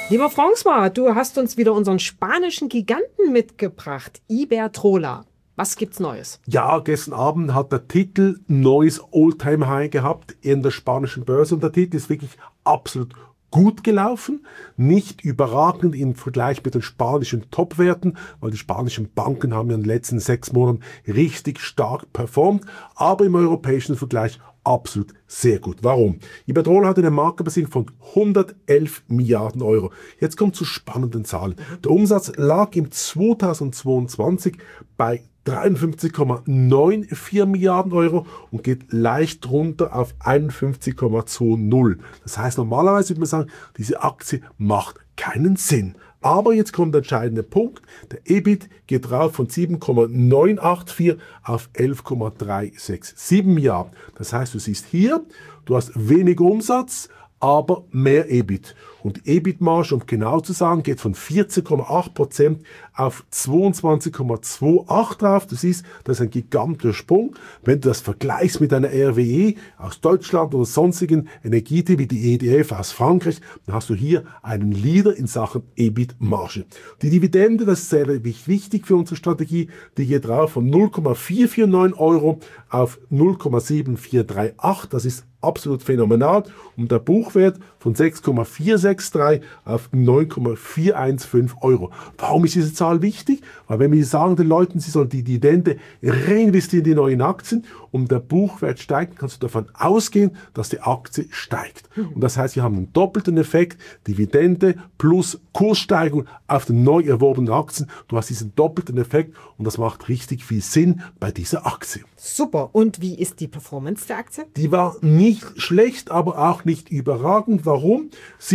Lieber François, du hast uns wieder unseren spanischen Giganten mitgebracht, Iberdrola. Was gibt's Neues? Ja, gestern Abend hat der Titel neues All-Time-High gehabt in der spanischen Börse und der Titel ist wirklich absolut gut gelaufen, nicht überragend im Vergleich mit den spanischen Top-Werten, weil die spanischen Banken haben ja in den letzten 6 Monaten richtig stark performt, aber im europäischen Vergleich absolut sehr gut. Warum? Iberdrola hat eine Marktbesitzung von 111 Milliarden Euro. Jetzt kommt zu spannenden Zahlen. Der Umsatz lag im 2022 bei 53,94 Milliarden Euro und geht leicht runter auf 51,20. Das heißt, normalerweise würde man sagen, diese Aktie macht keinen Sinn. Aber jetzt kommt der entscheidende Punkt. Der EBIT geht rauf von 7,984 auf 11,367 Milliarden. Das heißt, du siehst hier, du hast weniger Umsatz, aber mehr EBIT. Und die EBIT-Marge, um genau zu sagen, geht von 14,8% auf 22,28 drauf. Du siehst, das ist ein gigantischer Sprung. Wenn du das vergleichst mit einer RWE aus Deutschland oder sonstigen Energietypen wie die EDF aus Frankreich, dann hast du hier einen Leader in Sachen EBIT-Marge. Die Dividende, das ist sehr wichtig für unsere Strategie, die geht rauf von 0,449 Euro auf 0,7438. Das ist absolut phänomenal. Und der Buchwert von 6,463 auf 9,415 Euro. Warum ist diese Zahl wichtig? Weil wenn wir sagen den Leuten, sie sollen die Dividende reinvestieren in die neuen Aktien und der Buchwert steigt, kannst du davon ausgehen, dass die Aktie steigt. Und das heißt, wir haben einen doppelten Effekt, Dividende plus Kurssteigerung auf den neu erworbenen Aktien. Du hast diesen doppelten Effekt und das macht richtig viel Sinn bei dieser Aktie. Super. Und wie ist die Performance der Aktie? Die war nicht schlecht, aber auch nicht überragend. Warum?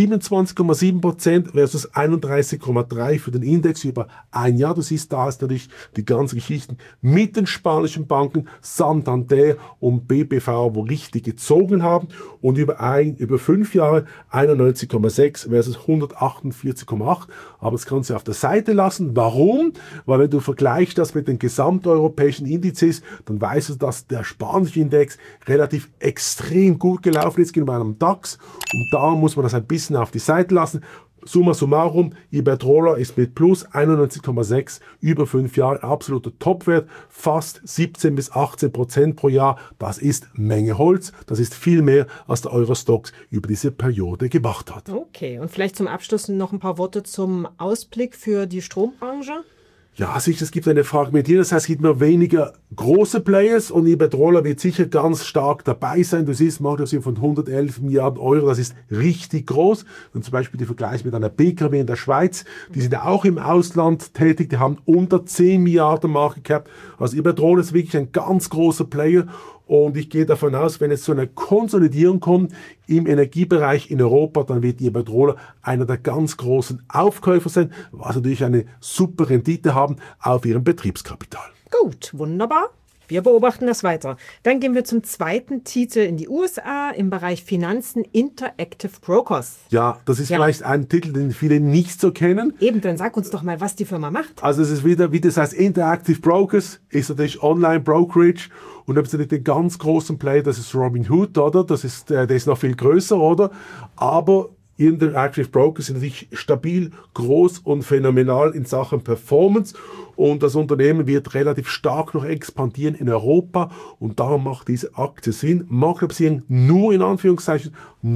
27,7% versus 31,3% für den Index über ein Jahr. Du siehst, da ist natürlich die ganzen Geschichten mit den spanischen Banken, Santander und BBV, wo richtig gezogen haben. Und über 5 Jahre 91,6 versus 148,8. Aber das kannst du auf der Seite lassen. Warum? Weil wenn du vergleichst das mit den gesamteuropäischen Indizes, dann weißt du, dass der spanische Index relativ extrem gut gelaufen ist gegenüber einem DAX. Und da muss man das ein bisschen auf die Seite lassen. Summa summarum, Iberdrola ist mit plus 91,6 über 5 Jahre absoluter Topwert, fast 17 bis 18% pro Jahr. Das ist Menge Holz, das ist viel mehr, als der Eurostoxx über diese Periode gemacht hat. Okay, und vielleicht zum Abschluss noch ein paar Worte zum Ausblick für die Strombranche. Ja, sicher, es gibt eine Fragmentierung, das heißt, es gibt immer weniger große Players und Iberdrola wird sicher ganz stark dabei sein. Du siehst, Marktkapitalisierung von 111 Milliarden Euro, das ist richtig groß. Und zum Beispiel die Vergleich mit einer BKW in der Schweiz, die sind ja auch im Ausland tätig, die haben unter 10 Milliarden Market Cap. Also Iberdrola ist wirklich ein ganz großer Player. Und ich gehe davon aus, wenn es zu einer Konsolidierung kommt im Energiebereich in Europa, dann wird die Iberdrola einer der ganz großen Aufkäufer sein, was natürlich eine super Rendite haben auf ihrem Betriebskapital. Gut, wunderbar. Wir beobachten das weiter. Dann gehen wir zum zweiten Titel in die USA im Bereich Finanzen, Interactive Brokers. Ja, das ist vielleicht ein Titel, den viele nicht so kennen. Eben, dann sag uns doch mal, was die Firma macht. Also es ist wieder, wie das heißt, Interactive Brokers, ist natürlich Online-Brokerage. Und dann natürlich den ganz großen Player, das ist Robinhood, oder? Der ist noch viel größer, oder? Aber Interactive Brokers sind natürlich stabil, groß und phänomenal in Sachen Performance. Und das Unternehmen wird relativ stark noch expandieren in Europa und darum macht diese Aktie Sinn. Marktkapitalisierung nur in Anführungszeichen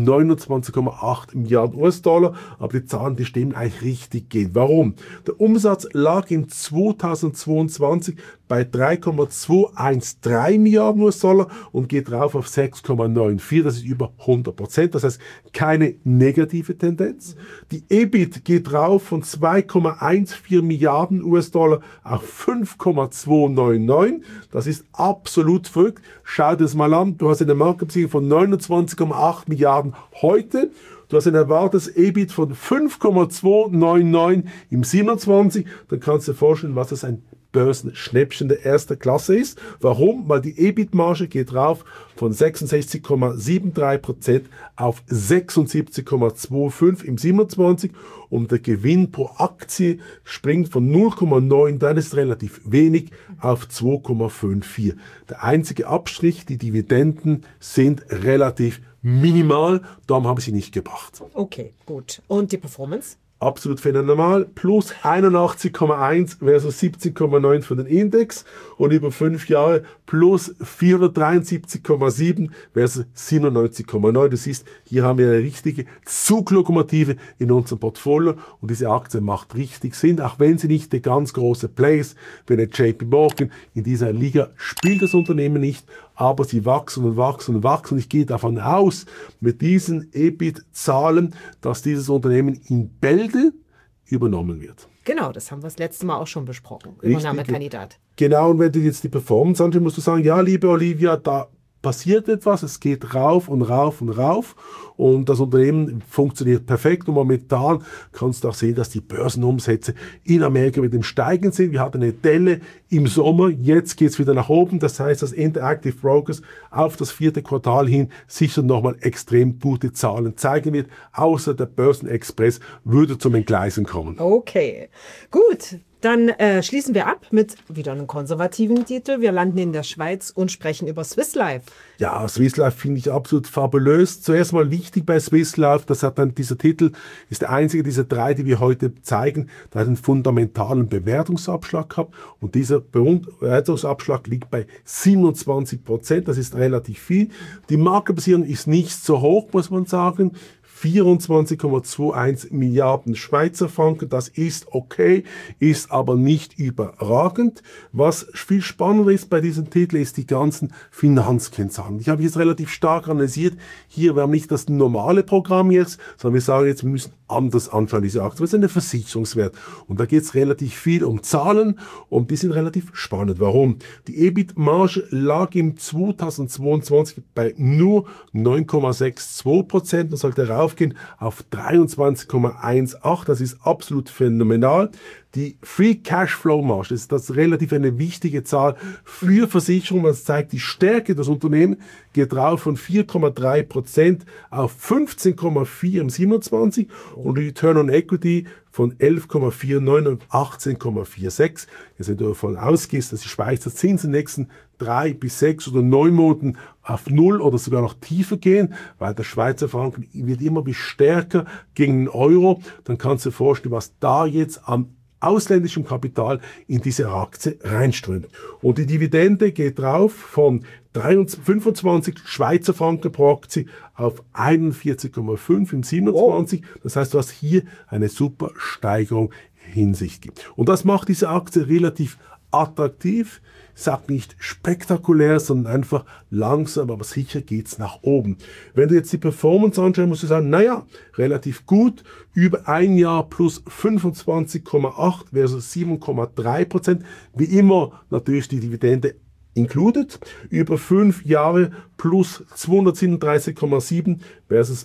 29,8 Milliarden US-Dollar, aber die Zahlen, die stimmen eigentlich richtig gehen. Warum? Der Umsatz lag in 2022 bei 3,213 Milliarden US-Dollar und geht rauf auf 6,94, das ist über 100%, das heißt keine negative Tendenz. Die EBIT geht rauf von 2,14 Milliarden US-Dollar auf 5,299. Das ist absolut verrückt. Schau dir das mal an. Du hast eine Marktkapitalisierung von 29,8 Milliarden heute. Du hast ein erwartetes EBIT von 5,299 im 27. Dann kannst du dir vorstellen, was das ein Börsenschnäppchen der ersten Klasse ist. Warum? Weil die EBIT-Marge geht rauf von 66,73% auf 76,25 im 27 und der Gewinn pro Aktie springt von 0,9, dann ist relativ wenig, auf 2,54. Der einzige Abstrich, die Dividenden sind relativ minimal, darum habe ich sie nicht gebracht. Okay, gut. Und die Performance? absolut phänomenal, plus 81,1 versus 17,9 für den Index und über 5 Jahre plus 473,7 versus 97,9. Du siehst, hier haben wir eine richtige Zuglokomotive in unserem Portfolio und diese Aktie macht richtig Sinn, auch wenn sie nicht der ganz große Play ist, wie eine JP Morgan. In dieser Liga spielt das Unternehmen nicht, aber sie wachsen und wachsen und wachsen. Ich gehe davon aus, mit diesen EBIT-Zahlen, dass dieses Unternehmen in Bälde übernommen wird. Genau, das haben wir das letzte Mal auch schon besprochen. Richtig, Übernahmekandidat. Genau, und wenn du jetzt die Performance anschaust, musst du sagen, ja, liebe Olivia, da passiert etwas, es geht rauf und rauf und rauf und das Unternehmen funktioniert perfekt und momentan kannst du auch sehen, dass die Börsenumsätze in Amerika mit dem Steigen sind. Wir hatten eine Delle im Sommer, jetzt geht es wieder nach oben, das heißt, dass Interactive Brokers auf das 4. Quartal hin sicher nochmal extrem gute Zahlen zeigen wird, außer der Börsenexpress würde zum Entgleisen kommen. Okay, gut. Dann schließen wir ab mit wieder einem konservativen Titel. Wir landen in der Schweiz und sprechen über Swiss Life. Ja, Swiss Life finde ich absolut fabulös. Zuerst mal wichtig bei Swiss Life, das hat dann dieser Titel, ist der einzige dieser 3, die wir heute zeigen, der hat einen fundamentalen Bewertungsabschlag gehabt und dieser Bewertungsabschlag liegt bei 27%, das ist relativ viel. Die Marktbasierung ist nicht so hoch, muss man sagen. 24,21 Milliarden Schweizer Franken, das ist okay, ist aber nicht überragend. Was viel spannender ist bei diesem Titel, ist die ganzen Finanzkennzahlen. Ich habe jetzt relativ stark analysiert, hier wir haben nicht das normale Programm jetzt, sondern wir sagen jetzt, wir müssen anders anschauen, diese Aktie. Das ist ein Versicherungswert. Und da geht es relativ viel um Zahlen und die sind relativ spannend. Warum? Die EBIT-Marge lag im 2022 bei nur 9,62%. Das sollte raufgehen auf 23,18%. Das ist absolut phänomenal. Die Free Cashflow Marge, das ist das relativ eine wichtige Zahl für Versicherungen. Das zeigt die Stärke des Unternehmens, geht rauf von 4,3% auf 15,4 im 27 und Return on Equity von 11,49 auf 18,46. Jetzt, wenn du davon ausgehst, dass die Schweizer Zinsen in den nächsten 3 bis 6 oder 9 Monaten auf 0 oder sogar noch tiefer gehen, weil der Schweizer Franken wird immer stärker gegen den Euro, dann kannst du dir vorstellen, was da jetzt am ausländischem Kapital in diese Aktie reinströmt. Und die Dividende geht drauf von 25 Schweizer Franken pro Aktie auf 41,5 im 27. Das heißt, du hast hier eine super Steigerung hinsichtlich. Und das macht diese Aktie relativ attraktiv. Ich sage nicht spektakulär, sondern einfach langsam, aber sicher geht's nach oben. Wenn du jetzt die Performance anschaust, musst du sagen, naja, relativ gut, über ein Jahr plus 25,8 versus 7,3%. Wie immer natürlich die Dividende included, über 5 Jahre plus 237,7 versus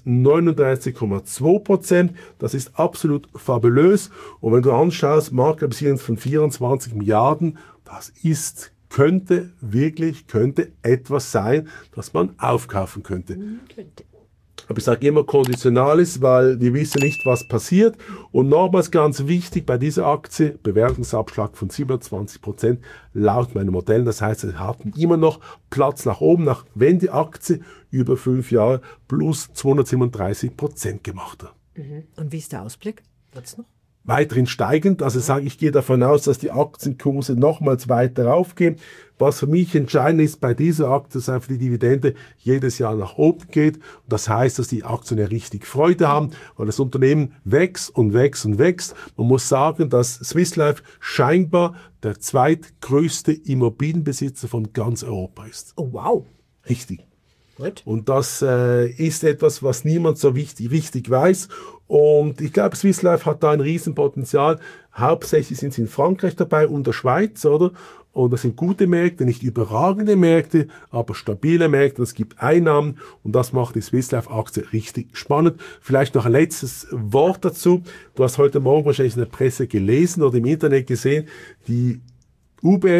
39,2%. Das ist absolut fabulös. Und wenn du anschaust, Marktkapitalisierung von 24 Milliarden, das könnte etwas sein, das man aufkaufen könnte. Aber ich sage immer Konditionales, weil wir wissen nicht, was passiert. Und nochmals ganz wichtig bei dieser Aktie, Bewertungsabschlag von 27% laut meinen Modellen. Das heißt, sie hatten immer noch Platz nach oben, wenn die Aktie über 5 Jahre plus 237% gemacht hat. Und wie ist der Ausblick? Wird's noch? Weiterhin steigend, also ich gehe davon aus, dass die Aktienkurse nochmals weiter raufgehen. Was für mich entscheidend ist bei dieser Aktie, dass einfach die Dividende jedes Jahr nach oben geht. Und das heißt, dass die Aktionäre richtig Freude haben, weil das Unternehmen wächst und wächst und wächst. Man muss sagen, dass Swiss Life scheinbar der zweitgrößte Immobilienbesitzer von ganz Europa ist. Oh wow. Richtig. Gut. Und das ist etwas, was niemand so richtig weiß. Und ich glaube, Swiss Life hat da ein Riesenpotenzial. Hauptsächlich sind sie in Frankreich dabei und der Schweiz, oder? Und das sind gute Märkte, nicht überragende Märkte, aber stabile Märkte. Es gibt Einnahmen und das macht die Swiss Life Aktie richtig spannend. Vielleicht noch ein letztes Wort dazu. Du hast heute Morgen wahrscheinlich in der Presse gelesen oder im Internet gesehen, die UBS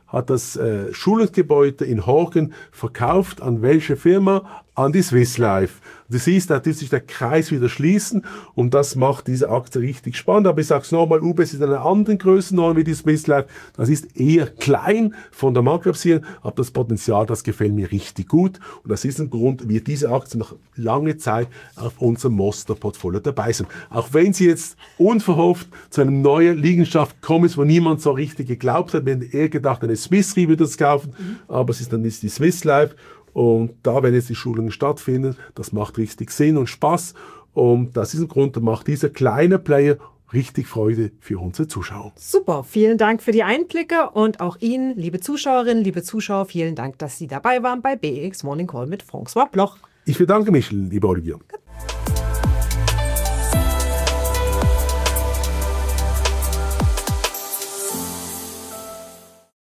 hat das Schulungsgebäude in Horgen verkauft. An welche Firma? An die Swiss Life. Du siehst, da tut sich der Kreis wieder schließen und das macht diese Aktie richtig spannend. Aber ich sage es nochmal, UBS ist in einer anderen Größenordnung wie die Swiss Life. Das ist eher klein von der Marktkapitalisierung, aber das Potenzial, das gefällt mir richtig gut. Und das ist ein Grund, wie diese Aktie noch lange Zeit auf unserem Monster-Portfolio dabei sind. Auch wenn sie jetzt unverhofft zu einer neuen Liegenschaft kommen ist, wo niemand so richtig geglaubt hat. Wir hätten eher gedacht, eine Swiss Re würde das kaufen, aber es ist dann nicht die Swiss Life. Und da, wenn jetzt die Schulungen stattfinden, das macht richtig Sinn und Spaß. Und das ist ein Grund, da macht dieser kleine Player richtig Freude für unsere Zuschauer. Super, vielen Dank für die Einblicke und auch Ihnen, liebe Zuschauerinnen, liebe Zuschauer, vielen Dank, dass Sie dabei waren bei BX Morning Call mit François Bloch. Ich bedanke mich, lieber Olivier.